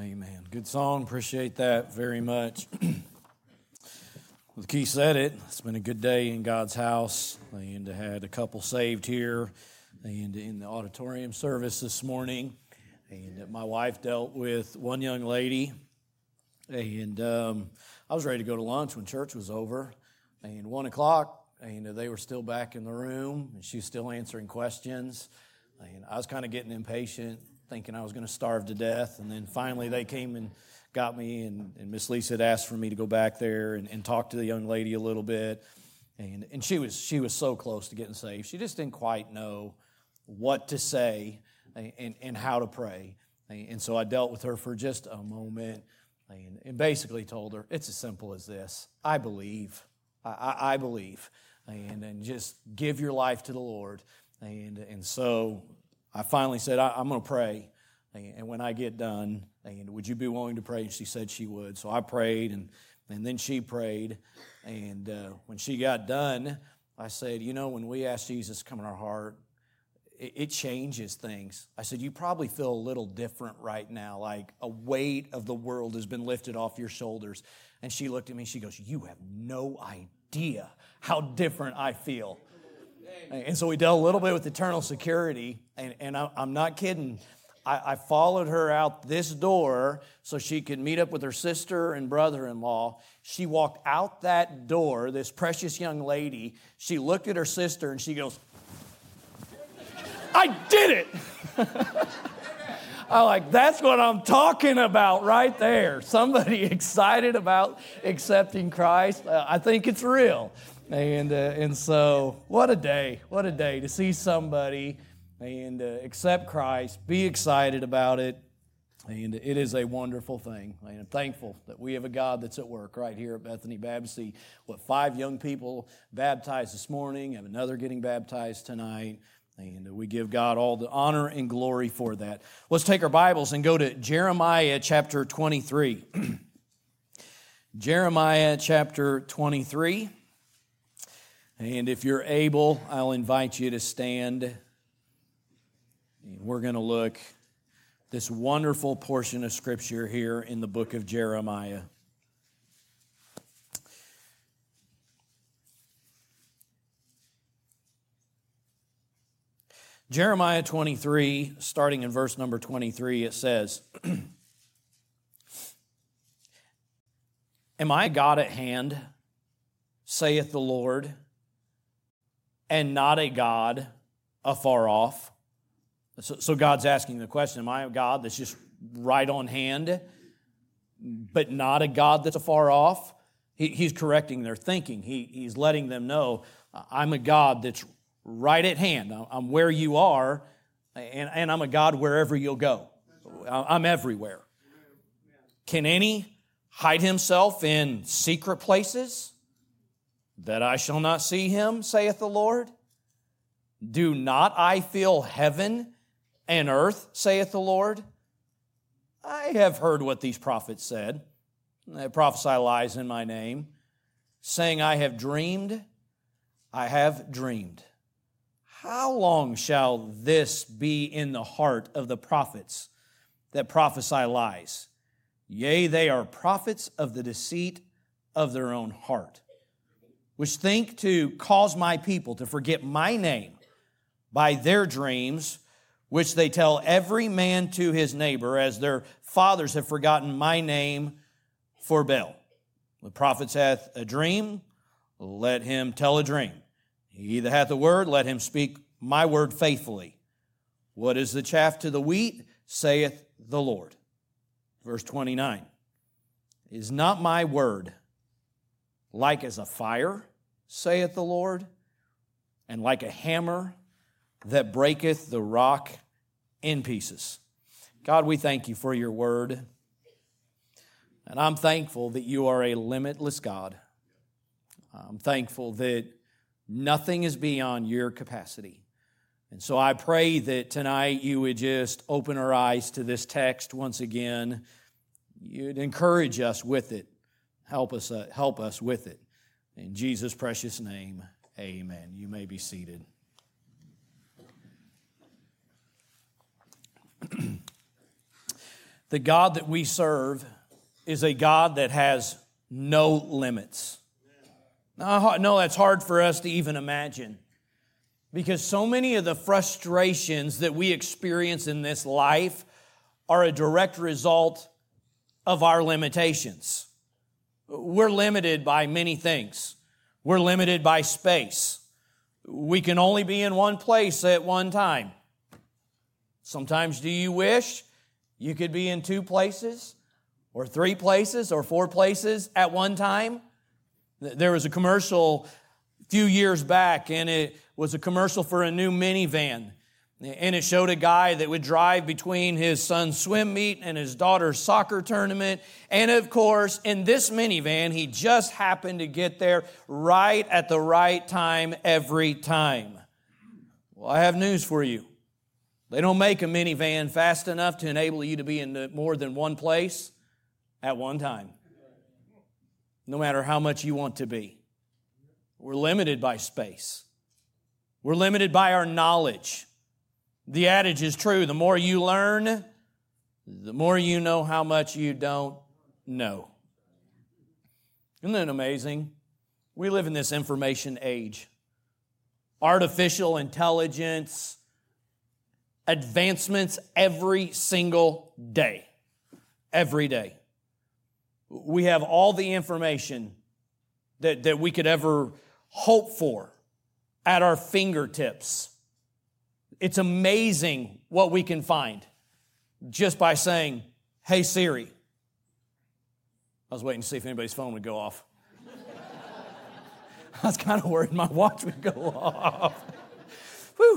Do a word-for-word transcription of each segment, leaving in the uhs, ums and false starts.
Amen. Good song. Appreciate that very much. Well, Keith said it. It's been a good day in God's house, and I had a couple saved here and in the auditorium service this morning. And my wife dealt with one young lady, and um, I was ready to go to lunch when church was over. And one o'clock, and they were still back in the room, and she was still answering questions. And I was kind of getting impatient, thinking I was going to starve to death. And then finally they came and got me, and, and Miss Lisa had asked for me to go back there and, and talk to the young lady a little bit. And, and she was she was so close to getting saved. She just didn't quite know what to say and, and how to pray. And so I dealt with her for just a moment and, and basically told her, it's as simple as this. I believe. I, I, I believe. And, and just give your life to the Lord. And, and so I finally said, I, I'm going to pray. And when I get done, and would you be willing to pray? And she said she would. So I prayed, and, and then she prayed. And uh, when she got done, I said, you know, when we ask Jesus to come in our heart, it, it changes things. I said, you probably feel a little different right now, like a weight of the world has been lifted off your shoulders. And she looked at me, she goes, you have no idea how different I feel. And so we dealt a little bit with eternal security, and, and I, I'm not kidding. I, I followed her out this door so she could meet up with her sister and brother-in-law. She walked out that door, this precious young lady. She looked at her sister, and she goes, I did it! I'm like, that's what I'm talking about right there. Somebody excited about accepting Christ. Uh, I think it's real. And uh, and so, what a day, what a day to see somebody and uh, accept Christ, be excited about it, and it is a wonderful thing. And I'm thankful that we have a God that's at work right here at Bethany Baptist. See, what, five young people baptized this morning, have another getting baptized tonight, and we give God all the honor and glory for that. Let's take our Bibles and go to Jeremiah chapter twenty-three. Jeremiah chapter twenty-three. And if you're able, I'll invite you to stand. And we're going to look this wonderful portion of Scripture here in the book of Jeremiah. Jeremiah twenty-three, starting in verse number twenty-three, it says, Am I God at hand, saith the Lord, and not a God afar off? So, so God's asking the question, am I a God that's just right on hand, but not a God that's afar off? He, he's correcting their thinking. He, he's letting them know, I'm a God that's right at hand. I'm where you are, and, and I'm a God wherever you'll go. I'm everywhere. Can any hide himself in secret places, that I shall not see him, saith the Lord? Do not I fill heaven and earth, saith the Lord? I have heard what these prophets said. They prophesy lies in my name, saying, I have dreamed, I have dreamed. How long shall this be in the heart of the prophets that prophesy lies? Yea, they are prophets of the deceit of their own heart, which think to cause my people to forget my name by their dreams, which they tell every man to his neighbor, as their fathers have forgotten my name for Baal. The prophet hath a dream, let him tell a dream. He that hath a word, let him speak my word faithfully. What is the chaff to the wheat, saith the Lord. Verse twenty-nine, Is not my word like as a fire, saith the Lord, and like a hammer that breaketh the rock in pieces? God, we thank you for your word. And I'm thankful that you are a limitless God. I'm thankful that nothing is beyond your capacity. And so I pray that tonight you would just open our eyes to this text once again. You'd encourage us with it. Help us, uh, help us with it. In Jesus' precious name, amen. You may be seated. The God that we serve is a God that has no limits. Now, I know that's hard for us to even imagine, because so many of the frustrations that we experience in this life are a direct result of our limitations. We're limited by many things. We're limited by space. We can only be in one place at one time. Sometimes do you wish you could be in two places or three places or four places at one time? There was a commercial a few years back, and it was a commercial for a new minivan. And it showed a guy that would drive between his son's swim meet and his daughter's soccer tournament. And of course, in this minivan, he just happened to get there right at the right time every time. Well, I have news for you. They don't make a minivan fast enough to enable you to be in more than one place at one time, no matter how much you want to be. We're limited by space. We're limited by our knowledge. The adage is true. The more you learn, the more you know how much you don't know. Isn't that amazing? We live in this information age. Artificial intelligence, advancements every single day. Every day. We have all the information that, that we could ever hope for at our fingertips. It's amazing what we can find just by saying, "Hey Siri." I was waiting to see if anybody's phone would go off. I was kind of worried my watch would go off. Whew.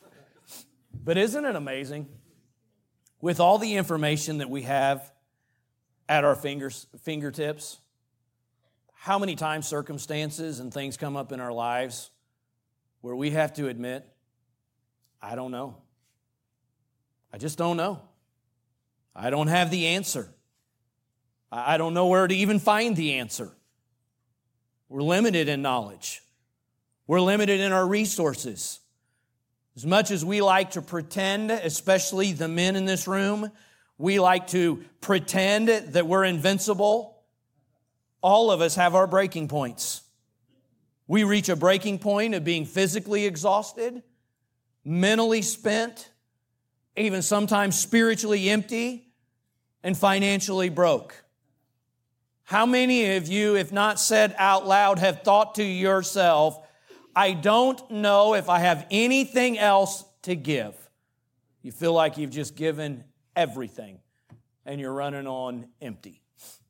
But isn't it amazing? With all the information that we have at our fingers, fingertips, how many times circumstances and things come up in our lives where we have to admit, I don't know. I just don't know. I don't have the answer. I don't know where to even find the answer. We're limited in knowledge. We're limited in our resources. As much as we like to pretend, especially the men in this room, we like to pretend that we're invincible. All of us have our breaking points. We reach a breaking point of being physically exhausted, mentally spent, even sometimes spiritually empty, and financially broke. How many of you, if not said out loud, have thought to yourself, I don't know if I have anything else to give? You feel like you've just given everything and you're running on empty.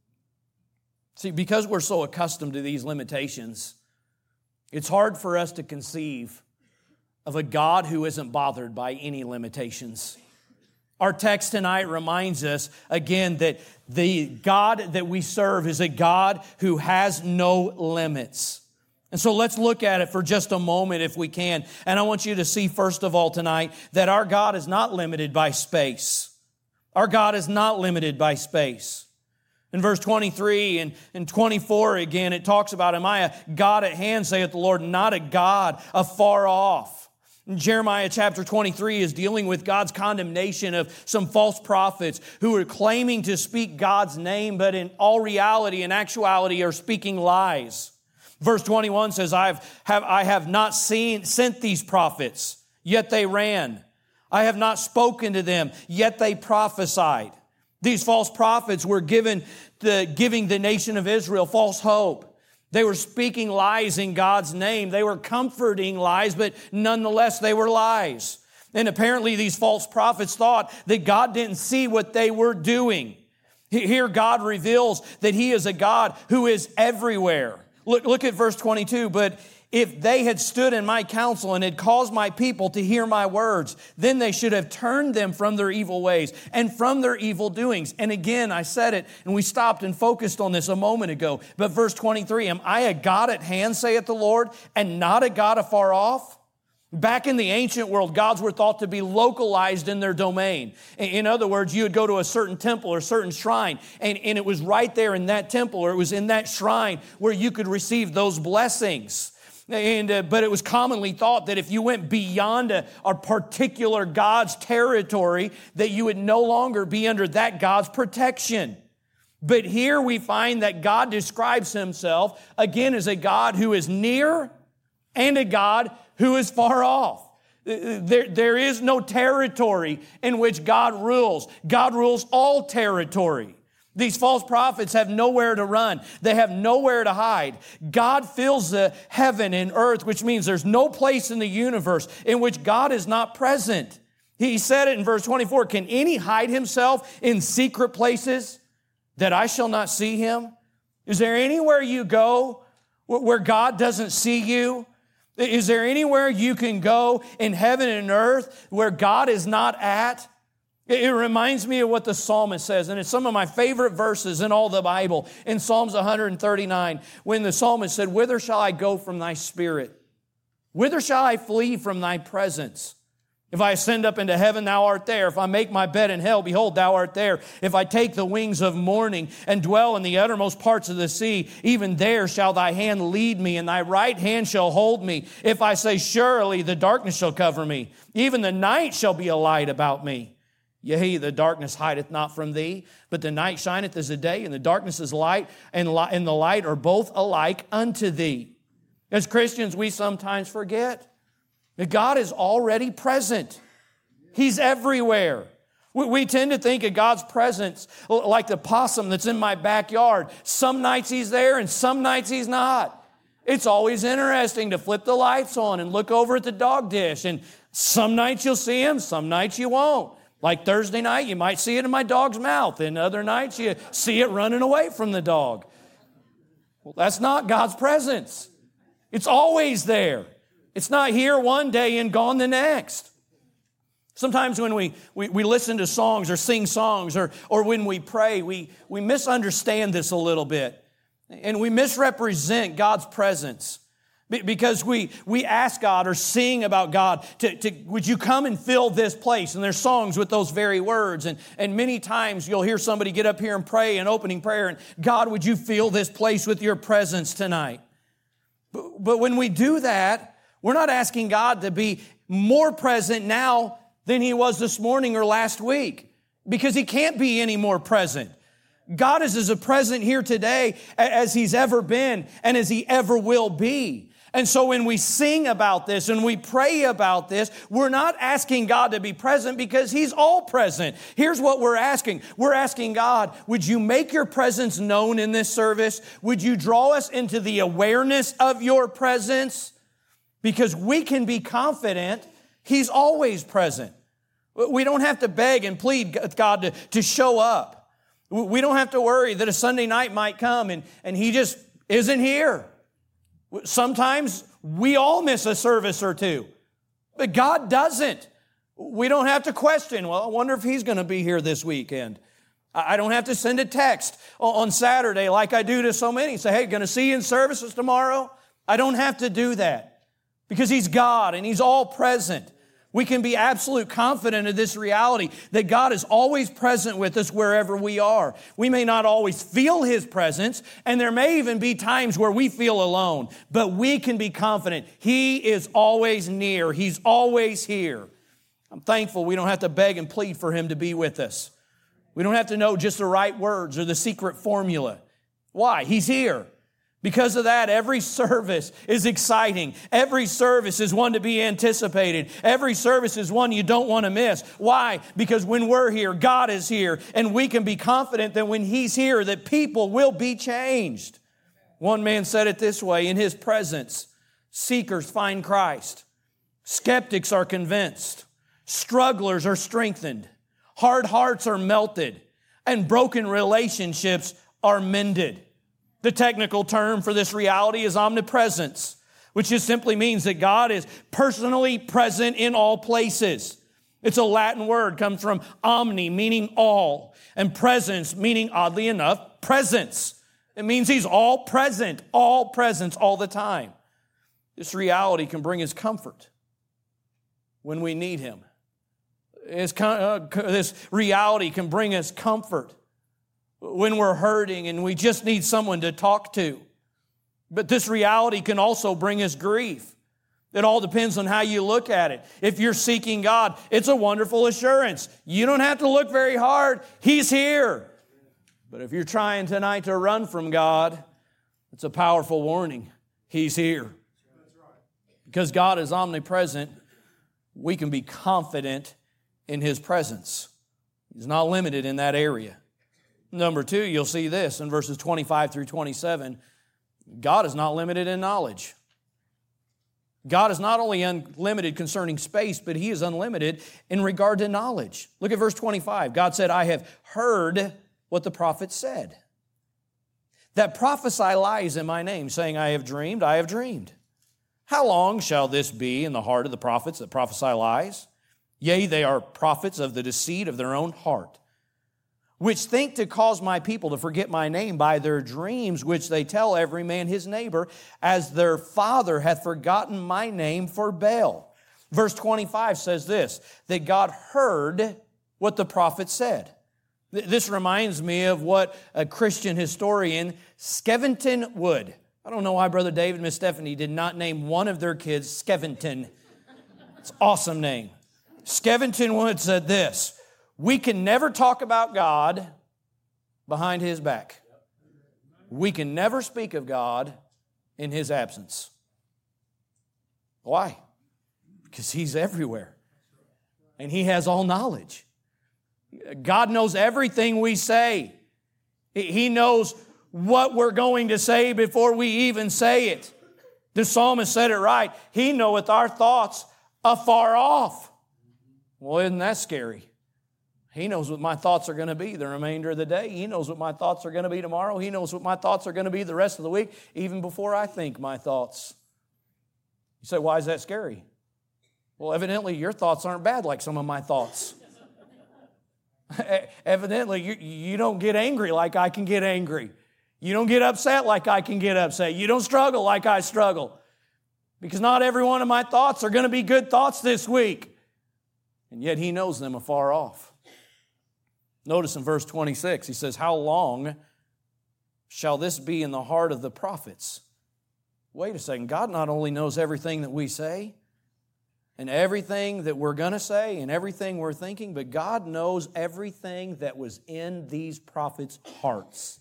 See, because we're so accustomed to these limitations, it's hard for us to conceive of a God who isn't bothered by any limitations. Our text tonight reminds us again that the God that we serve is a God who has no limits. And so let's look at it for just a moment if we can. And I want you to see first of all tonight that our God is not limited by space. Our God is not limited by space. In verse twenty-three and, and twenty-four again, it talks about, am I a God at hand, saith the Lord, not a God afar off. And Jeremiah chapter twenty-three is dealing with God's condemnation of some false prophets who are claiming to speak God's name, but in all reality and actuality are speaking lies. Verse twenty-one says, I've, have, I have not seen, sent these prophets, yet they ran. I have not spoken to them, yet they prophesied. These false prophets were given the, giving the nation of Israel false hope. They were speaking lies in God's name. They were comforting lies, but nonetheless they were lies. And apparently these false prophets thought that God didn't see what they were doing. Here God reveals that He is a God who is everywhere. Look, look at verse twenty-two. But if they had stood in my counsel and had caused my people to hear my words, then they should have turned them from their evil ways and from their evil doings. And again, I said it, and we stopped and focused on this a moment ago. But verse twenty-three, am I a God at hand, saith the Lord, and not a God afar off? Back in the ancient world, gods were thought to be localized in their domain. In other words, you would go to a certain temple or a certain shrine, and, and it was right there in that temple or it was in that shrine where you could receive those blessings. And, uh, but it was commonly thought that if you went beyond a, a particular God's territory, that you would no longer be under that God's protection. But here we find that God describes himself again as a God who is near and a God who is far off. There, there is no territory in which God rules. God rules all territory. These false prophets have nowhere to run. They have nowhere to hide. God fills the heaven and earth, which means there's no place in the universe in which God is not present. He said it in verse twenty-four, can any hide himself in secret places that I shall not see him? Is there anywhere you go where God doesn't see you? Is there anywhere you can go in heaven and earth where God is not at? It reminds me of what the psalmist says, and it's some of my favorite verses in all the Bible. In Psalms one thirty-nine, when the psalmist said, whither shall I go from thy spirit? Whither shall I flee from thy presence? If I ascend up into heaven, thou art there. If I make my bed in hell, behold, thou art there. If I take the wings of morning and dwell in the uttermost parts of the sea, even there shall thy hand lead me, and thy right hand shall hold me. If I say, surely the darkness shall cover me, even the night shall be a light about me. Yea, the darkness hideth not from thee, but the night shineth as the day, and the darkness is light, and li- and the light are both alike unto thee. As Christians, we sometimes forget that God is already present. He's everywhere. We, we tend to think of God's presence like the possum that's in my backyard. Some nights He's there, and some nights He's not. It's always interesting to flip the lights on and look over at the dog dish, and some nights you'll see Him, some nights you won't. Like Thursday night, you might see it in my dog's mouth, and other nights you see it running away from the dog. Well, that's not God's presence. It's always there. It's not here one day and gone the next. Sometimes when we, we, we listen to songs or sing songs or, or when we pray, we, we misunderstand this a little bit, and we misrepresent God's presence. Because we, we ask God or sing about God, to, to, would you come and fill this place? And there's songs with those very words. And, and many times you'll hear somebody get up here and pray an opening prayer, and God, would you fill this place with your presence tonight? But, but when we do that, we're not asking God to be more present now than He was this morning or last week, because He can't be any more present. God is as present here today as He's ever been and as He ever will be. And so when we sing about this and we pray about this, we're not asking God to be present because He's all present. Here's what we're asking. We're asking God, would you make your presence known in this service? Would you draw us into the awareness of your presence? Because we can be confident He's always present. We don't have to beg and plead God to, to show up. We don't have to worry that a Sunday night might come and, and He just isn't here. Sometimes we all miss a service or two, but God doesn't. We don't have to question, well, I wonder if He's going to be here this weekend. I don't have to send a text on Saturday like I do to so many. Say, hey, going to see you in services tomorrow? I don't have to do that because He's God and He's all present. We can be absolute confident of this reality that God is always present with us wherever we are. We may not always feel His presence, and there may even be times where we feel alone, but we can be confident He is always near. He's always here. I'm thankful we don't have to beg and plead for Him to be with us. We don't have to know just the right words or the secret formula. Why? He's here. Because of that, every service is exciting. Every service is one to be anticipated. Every service is one you don't want to miss. Why? Because when we're here, God is here, and we can be confident that when He's here, that people will be changed. One man said it this way, in His presence, seekers find Christ. Skeptics are convinced. Strugglers are strengthened. Hard hearts are melted. And broken relationships are mended. The technical term for this reality is omnipresence, which just simply means that God is personally present in all places. It's a Latin word, comes from omni, meaning all, and presence, meaning, oddly enough, presence. It means He's all present, all presence, all the time. This reality can bring us comfort when we need Him. This reality can bring us comfort when we're hurting and we just need someone to talk to. But this reality can also bring us grief. It all depends on how you look at it. If you're seeking God, it's a wonderful assurance. You don't have to look very hard. He's here. But if you're trying tonight to run from God, it's a powerful warning. He's here. Because God is omnipresent, we can be confident in His presence. He's not limited in that area. Number two, you'll see this in verses twenty-five through twenty-seven. God is not limited in knowledge. God is not only unlimited concerning space, but He is unlimited in regard to knowledge. Look at verse twenty-five. God said, I have heard what the prophet said. That prophesy lies in my name, saying, I have dreamed, I have dreamed. How long shall this be in the heart of the prophets that prophesy lies? Yea, they are prophets of the deceit of their own heart, which think to cause my people to forget my name by their dreams, which they tell every man his neighbor, as their father hath forgotten my name for Baal. Verse twenty-five says this, that God heard what the prophet said. This reminds me of what a Christian historian, Skevington Wood. I don't know why Brother David and Miss Stephanie did not name one of their kids Skevington. It's an awesome name. Skevington Wood said this, we can never talk about God behind His back. We can never speak of God in His absence. Why? Because He's everywhere. And He has all knowledge. God knows everything we say. He knows what we're going to say before we even say it. The psalmist said it right. He knoweth our thoughts afar off. Well, isn't that scary? He knows what my thoughts are going to be the remainder of the day. He knows what my thoughts are going to be tomorrow. He knows what my thoughts are going to be the rest of the week, even before I think my thoughts. You say, why is that scary? Well, evidently your thoughts aren't bad like some of my thoughts. Evidently you, you don't get angry like I can get angry. You don't get upset like I can get upset. You don't struggle like I struggle. Because not every one of my thoughts are going to be good thoughts this week. And yet He knows them afar off. Notice in verse twenty-six, He says, how long shall this be in the heart of the prophets? Wait a second. God not only knows everything that we say and everything that we're going to say and everything we're thinking, but God knows everything that was in these prophets' hearts.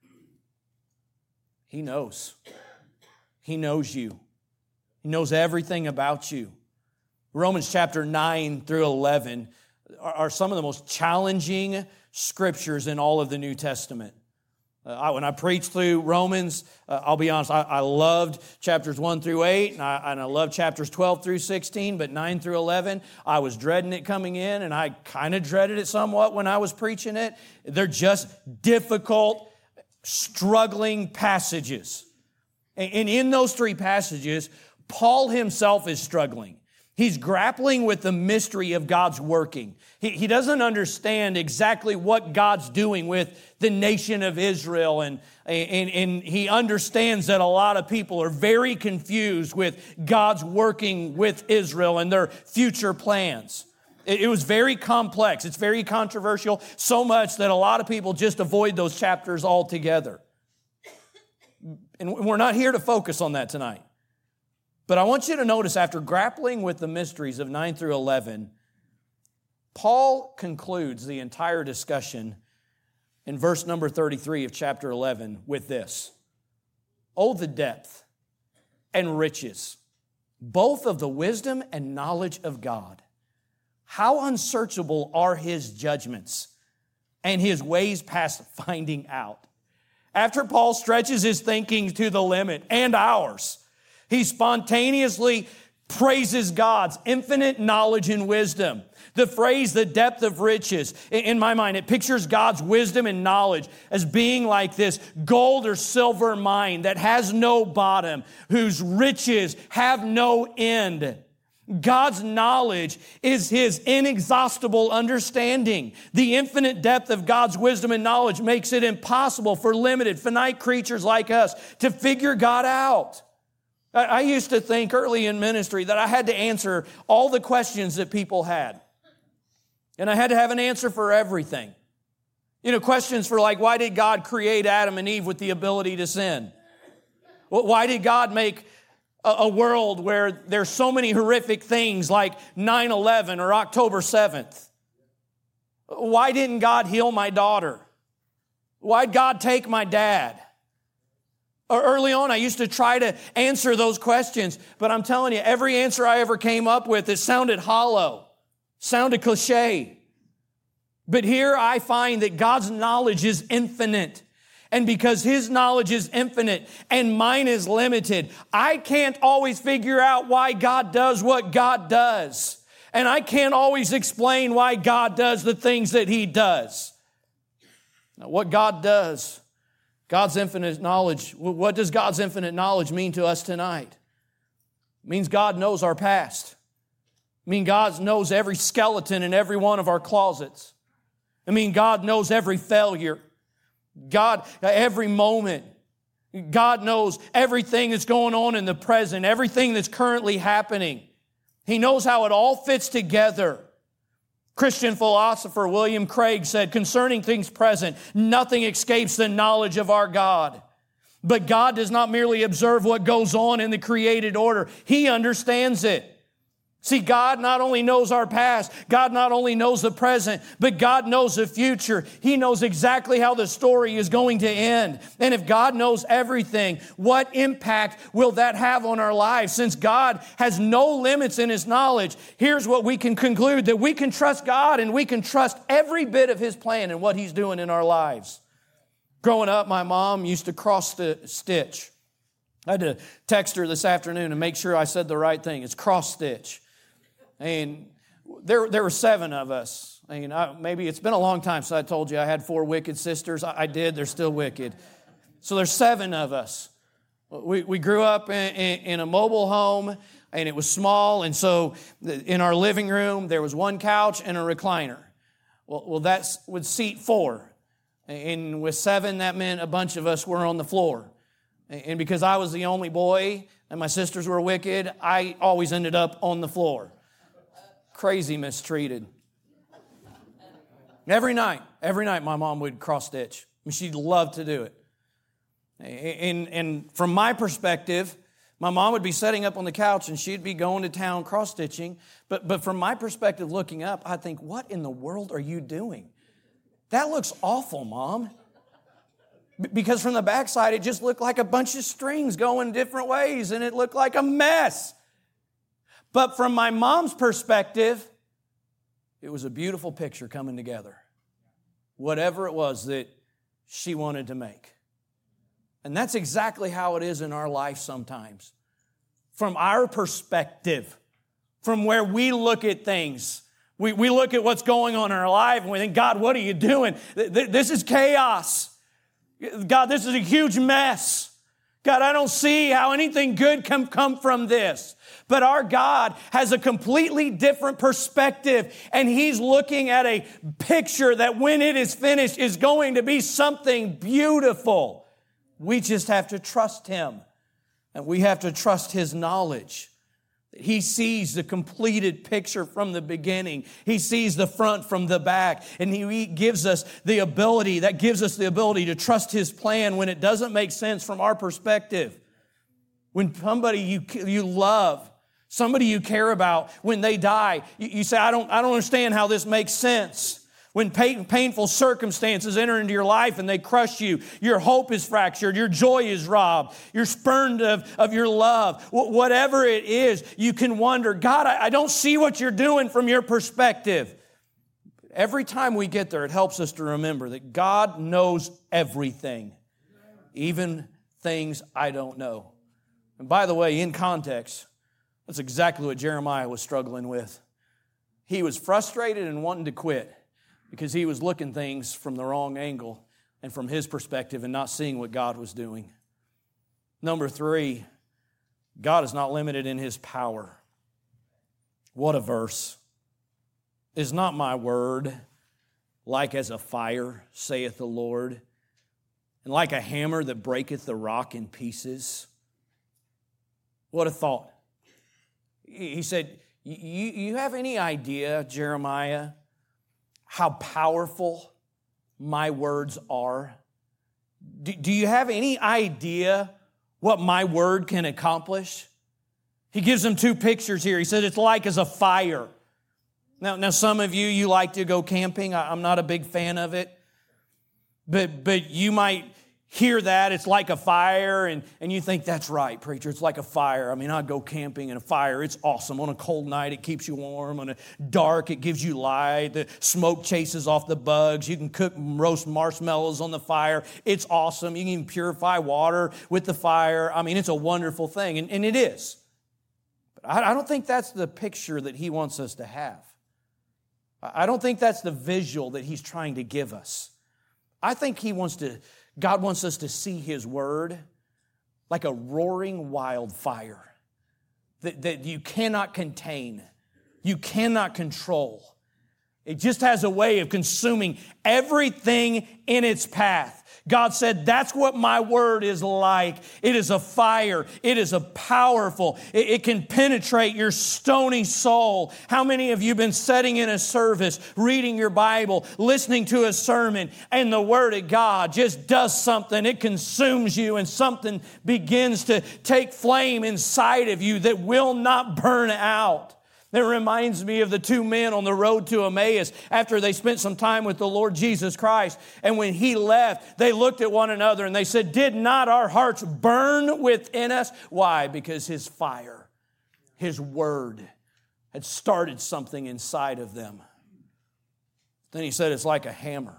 He knows. He knows you. He knows everything about you. Romans chapter nine through eleven are some of the most challenging scriptures in all of the New Testament. Uh, I, when I preached through Romans, uh, I'll be honest, I, I loved chapters one through eight, and I, and I loved chapters twelve through sixteen, but nine through eleven, I was dreading it coming in, and I kind of dreaded it somewhat when I was preaching it. They're just difficult, struggling passages. And, and in those three passages, Paul himself is struggling. He's grappling with the mystery of God's working. He, he doesn't understand exactly what God's doing with the nation of Israel. And, and, and he understands that a lot of people are very confused with God's working with Israel and their future plans. It, it was very complex. It's very controversial, so much that a lot of people just avoid those chapters altogether. And we're not here to focus on that tonight. But I want you to notice, after grappling with the mysteries of nine through eleven, Paul concludes the entire discussion in verse number thirty-three of chapter eleven with this. Oh, the depth and riches, both of the wisdom and knowledge of God. How unsearchable are His judgments and His ways past finding out. After Paul stretches his thinking to the limit, and ours, he spontaneously praises God's infinite knowledge and wisdom. The phrase, the depth of riches, in my mind, it pictures God's wisdom and knowledge as being like this gold or silver mine that has no bottom, whose riches have no end. God's knowledge is His inexhaustible understanding. The infinite depth of God's wisdom and knowledge makes it impossible for limited, finite creatures like us to figure God out. I used to think early in ministry that I had to answer all the questions that people had. And I had to have an answer for everything. You know, questions for like, why did God create Adam and Eve with the ability to sin? Why did God make a, a world where there's so many horrific things like nine eleven or October seventh? Why didn't God heal my daughter? Why'd God take my dad? Early on, I used to try to answer those questions, but I'm telling you, every answer I ever came up with, it sounded hollow, sounded cliche. But here I find that God's knowledge is infinite. And because His knowledge is infinite and mine is limited, I can't always figure out why God does what God does. And I can't always explain why God does the things that He does. Now, what God does, God's infinite knowledge, what does God's infinite knowledge mean to us tonight? It means God knows our past. It means God knows every skeleton in every one of our closets. I mean, God knows every failure. God, every moment. God knows everything that's going on in the present, everything that's currently happening. He knows how it all fits together. Christian philosopher William Craig said, concerning things present, nothing escapes the knowledge of our God. But God does not merely observe what goes on in the created order. He understands it. See, God not only knows our past, God not only knows the present, but God knows the future. He knows exactly how the story is going to end. And if God knows everything, what impact will that have on our lives? Since God has no limits in His knowledge, here's what we can conclude, that we can trust God and we can trust every bit of His plan and what He's doing in our lives. Growing up, my mom used to cross stitch. I had to text her this afternoon and make sure I said the right thing. It's cross stitch. And there, there were seven of us. I mean, I, maybe it's been a long time since I told you I had four wicked sisters. I, I did. They're still wicked. So there's seven of us. We, we grew up in, in, in a mobile home, and it was small. And so in our living room, there was one couch and a recliner. Well, well that would seat four. And with seven, that meant a bunch of us were on the floor. And because I was the only boy and my sisters were wicked, I always ended up on the floor. Crazy mistreated. Every night, every night my mom would cross stitch. I mean, she loved to do it. And, and from my perspective, my mom would be setting up on the couch and she'd be going to town cross stitching. But, but from my perspective looking up, I think, what in the world are you doing? That looks awful, Mom. Because from the backside, it just looked like a bunch of strings going different ways and it looked like a mess. But from my mom's perspective, it was a beautiful picture coming together. Whatever it was that she wanted to make. And that's exactly how it is in our life sometimes. From our perspective, from where we look at things, we, we look at what's going on in our life and we think, God, what are you doing? This is chaos. God, this is a huge mess. God, I don't see how anything good can come from this. But our God has a completely different perspective, and He's looking at a picture that when it is finished is going to be something beautiful. We just have to trust Him, and we have to trust His knowledge. He sees the completed picture from the beginning. He sees the front from the back, and He gives us the ability, that gives us the ability to trust His plan when it doesn't make sense from our perspective. When somebody you, you love, somebody you care about, when they die, you, you say, I don't, I don't understand how this makes sense. When pain, painful circumstances enter into your life and they crush you, your hope is fractured, your joy is robbed, you're spurned of, of your love. Whatever it is, you can wonder, God, I, I don't see what you're doing from your perspective. Every time we get there, it helps us to remember that God knows everything, even things I don't know. And by the way, in context, that's exactly what Jeremiah was struggling with. He was frustrated and wanting to quit because he was looking things from the wrong angle and from his perspective and not seeing what God was doing. Number three, God is not limited in His power. What a verse. Is not my word like as a fire, saith the Lord, and like a hammer that breaketh the rock in pieces? What a thought. He said, you, you have any idea, Jeremiah, how powerful my words are? Do, do you have any idea what my word can accomplish? He gives them two pictures here. He said it's like as a fire. Now, now some of you, you like to go camping. I, I'm not a big fan of it. But, but you might hear that, it's like a fire, and, and you think, that's right, preacher, it's like a fire. I mean, I'd go camping in a fire. It's awesome. On a cold night, it keeps you warm. On a dark, it gives you light. The smoke chases off the bugs. You can cook roast marshmallows on the fire. It's awesome. You can even purify water with the fire. I mean, it's a wonderful thing, and, and it is. But I, I don't think that's the picture that he wants us to have. I don't think that's the visual that he's trying to give us. I think he wants to God wants us to see His Word like a roaring wildfire that, that you cannot contain, you cannot control. It just has a way of consuming everything in its path. God said, that's what my word is like. It is a fire. It is a powerful. It, it can penetrate your stony soul. How many of you have been sitting in a service, reading your Bible, listening to a sermon, and the Word of God just does something. It consumes you, and something begins to take flame inside of you that will not burn out. It reminds me of the two men on the road to Emmaus after they spent some time with the Lord Jesus Christ. And when He left, they looked at one another and they said, did not our hearts burn within us? Why? Because His fire, His Word had started something inside of them. Then He said it's like a hammer.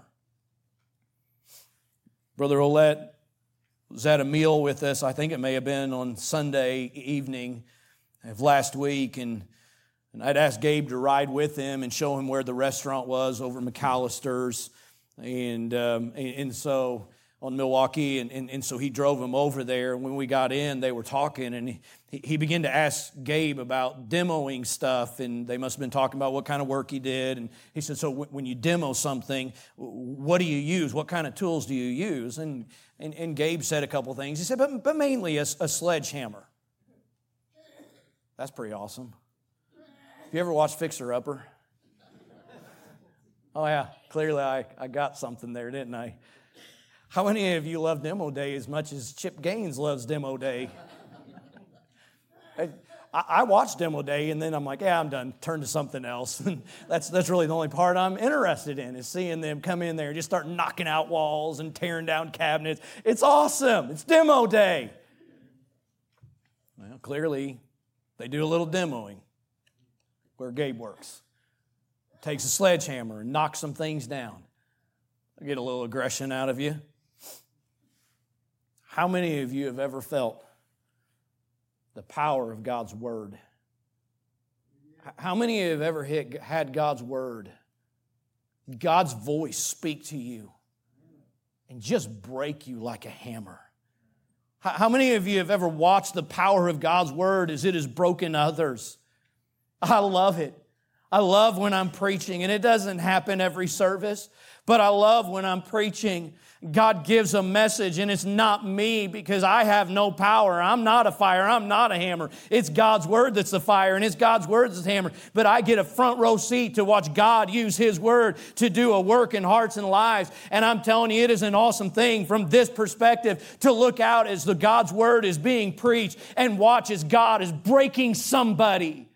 Brother Olette was at a meal with us. I think it may have been on Sunday evening of last week, and And I'd asked Gabe to ride with him and show him where the restaurant was over McAllister's. And um, and so on Milwaukee, and, and, and so he drove him over there. And when we got in, they were talking, and he, he began to ask Gabe about demoing stuff. And they must have been talking about what kind of work he did. And he said, so when you demo something, what do you use? What kind of tools do you use? And and, and Gabe said a couple things. He said, but, but mainly a, a sledgehammer. That's pretty awesome. You ever watched Fixer Upper? Oh yeah, clearly I, I got something there, didn't I? How many of you love Demo Day as much as Chip Gaines loves Demo Day? I, I watched Demo Day, and then I'm like, yeah, I'm done. Turn to something else. And that's that's really the only part I'm interested in, is seeing them come in there and just start knocking out walls and tearing down cabinets. It's awesome. It's Demo Day. Well, clearly they do a little demoing where Gabe works. Takes a sledgehammer and knocks some things down. I get a little aggression out of you. How many of you have ever felt the power of God's Word? How many have ever hit, had God's Word, God's voice speak to you and just break you like a hammer? How many of you have ever watched the power of God's Word as it has broken others? I love it. I love when I'm preaching, and it doesn't happen every service, but I love when I'm preaching. God gives a message, and it's not me, because I have no power. I'm not a fire. I'm not a hammer. It's God's Word that's the fire, and it's God's Word that's the hammer. But I get a front row seat to watch God use His Word to do a work in hearts and lives. And I'm telling you, it is an awesome thing from this perspective to look out as the God's Word is being preached and watch as God is breaking somebody.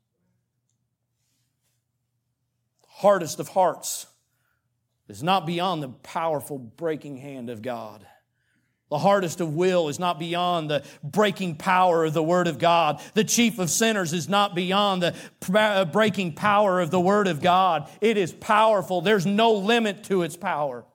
Hardest of hearts is not beyond the powerful breaking hand of God. The hardest of will is not beyond the breaking power of the Word of God. The chief of sinners is not beyond the breaking power of the Word of God. It is powerful. There's no limit to its power.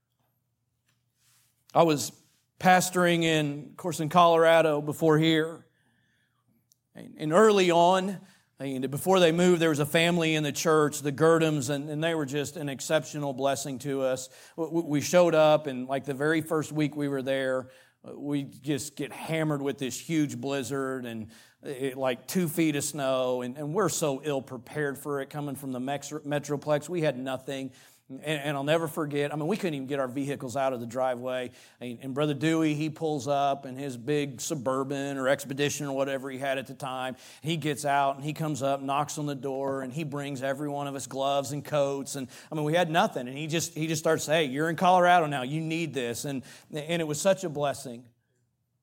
I was pastoring in, of course, in Colorado before here. And early on, and before they moved, there was a family in the church, the Girdhams, and, and they were just an exceptional blessing to us. We showed up, and like the very first week we were there, we just get hammered with this huge blizzard and it, like two feet of snow, and, and we're so ill prepared for it coming from the Metroplex. We had nothing. And, and I'll never forget, I mean, we couldn't even get our vehicles out of the driveway. And, and Brother Dewey, he pulls up in his big Suburban or Expedition or whatever he had at the time. He gets out and he comes up, knocks on the door, and he brings every one of us gloves and coats. And I mean, we had nothing. And he just he just starts saying, hey, you're in Colorado now. You need this. And, and it was such a blessing.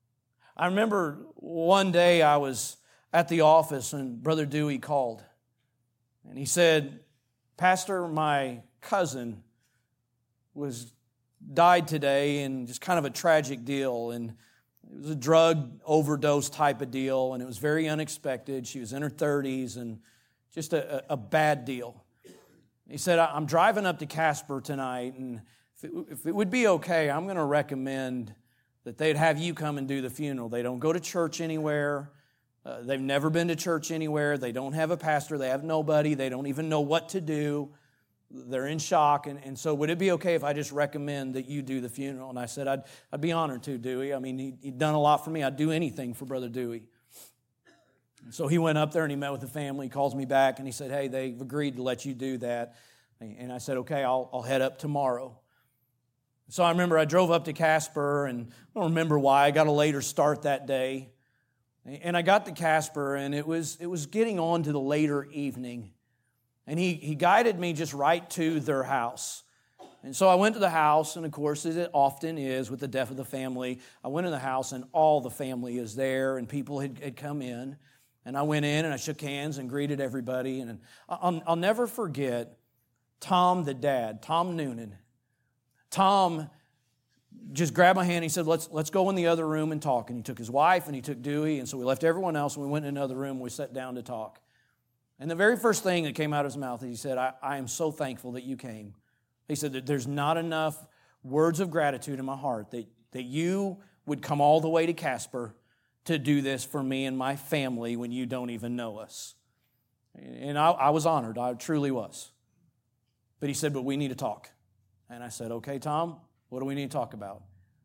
I remember one day I was at the office and Brother Dewey called. And he said, Pastor, my cousin was died today, and just kind of a tragic deal. And it was a drug overdose type of deal, and it was very unexpected. She was in her thirties, and just a, a bad deal. He said, I'm driving up to Casper tonight, and if it, if it would be okay, I'm going to recommend that they'd have you come and do the funeral. They don't go to church anywhere. Uh, they've never been to church anywhere. They don't have a pastor. They have nobody. They don't even know what to do. They're in shock. And, and so would it be okay if I just recommend that you do the funeral? And I said, I'd, I'd be honored to, Dewey. I mean, he, he'd done a lot for me. I'd do anything for Brother Dewey. And so he went up there and he met with the family. He calls me back and he said, hey, they've agreed to let you do that. And I said, okay, I'll, I'll head up tomorrow. So I remember I drove up to Casper, and I don't remember why. I got a later start that day. And I got to Casper, and it was it was getting on to the later evening. And he, he guided me just right to their house. And so I went to the house, and of course, as it often is with the death of the family, I went in the house, and all the family is there, and people had, had come in. And I went in, and I shook hands and greeted everybody. And I'll, I'll never forget Tom, the dad, Tom Noonan. Tom just grabbed my hand and he said, let's, let's go in the other room and talk. And he took his wife and he took Dewey. And so we left everyone else and we went in another room and we sat down to talk. And the very first thing that came out of his mouth, he said, I, I am so thankful that you came. He said that there's not enough words of gratitude in my heart that, that you would come all the way to Casper to do this for me and my family when you don't even know us. And I, I was honored. I truly was. But he said, but we need to talk. And I said, okay, Tom, what do we need to talk about?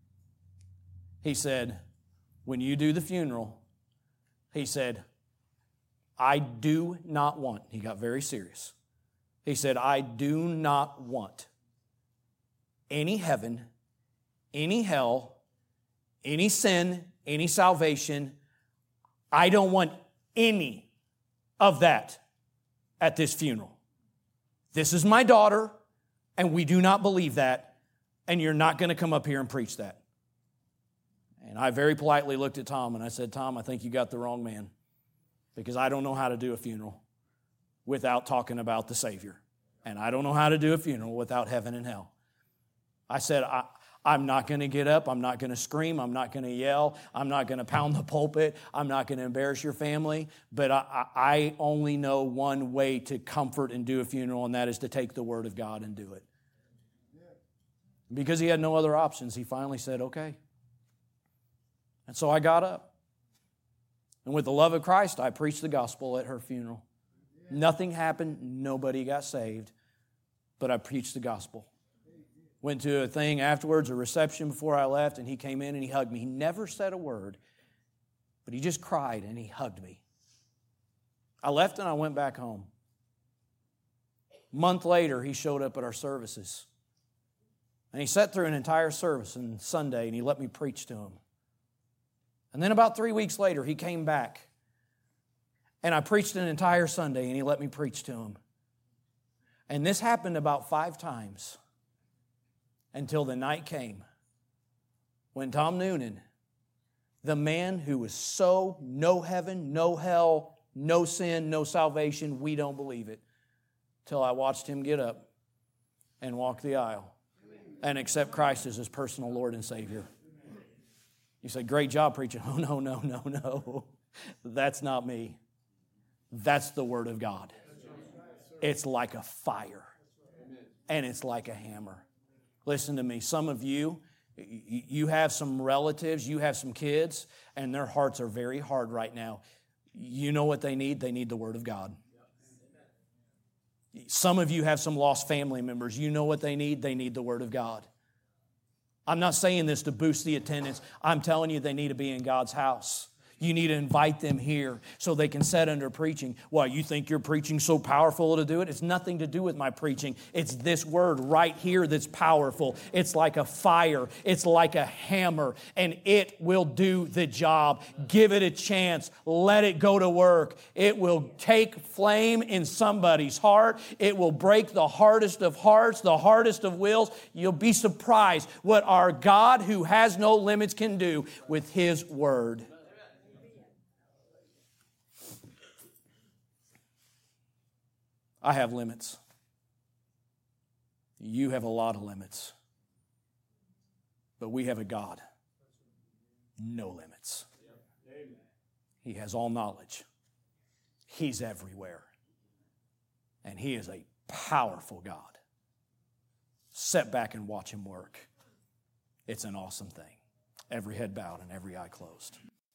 He said, when you do the funeral, he said, I do not want, he got very serious. He said, I do not want any heaven, any hell, any sin, any salvation. I don't want any of that at this funeral. This is my daughter. And we do not believe that, and you're not going to come up here and preach that. And I very politely looked at Tom, and I said, Tom, I think you got the wrong man, because I don't know how to do a funeral without talking about the Savior. And I don't know how to do a funeral without heaven and hell. I said, I, I'm not going to get up. I'm not going to scream. I'm not going to yell. I'm not going to pound the pulpit. I'm not going to embarrass your family. But I, I only know one way to comfort and do a funeral, and that is to take the Word of God and do it. Because he had no other options, he finally said, okay. And so I got up. And with the love of Christ, I preached the gospel at her funeral. Nothing happened. Nobody got saved. But I preached the gospel. Went to a thing afterwards, a reception before I left, and he came in and he hugged me. He never said a word, but he just cried and he hugged me. I left and I went back home. A month later, he showed up at our services. And he sat through an entire service on Sunday and he let me preach to him. And then about three weeks later, he came back and I preached an entire Sunday and he let me preach to him. And this happened about five times. Until the night came when Tom Noonan, the man who was so no heaven, no hell, no sin, no salvation, we don't believe it, till I watched him get up and walk the aisle and accept Christ as his personal Lord and Savior. You say, great job preaching. Oh, no, no, no, no. That's not me. That's the Word of God. It's like a fire and it's like a hammer. Listen to me. Some of you, you have some relatives, you have some kids, and their hearts are very hard right now. You know what they need? They need the Word of God. Some of you have some lost family members. You know what they need? They need the Word of God. I'm not saying this to boost the attendance. I'm telling you they need to be in God's house. You need to invite them here so they can sit under preaching. Why, you think your preaching so powerful to do it? It's nothing to do with my preaching. It's this word right here that's powerful. It's like a fire. It's like a hammer, and it will do the job. Give it a chance. Let it go to work. It will take flame in somebody's heart. It will break the hardest of hearts, the hardest of wills. You'll be surprised what our God, who has no limits, can do with His word. I have limits. You have a lot of limits. But we have a God. No limits. He has all knowledge. He's everywhere. And He is a powerful God. Sit back and watch Him work. It's an awesome thing. Every head bowed and every eye closed.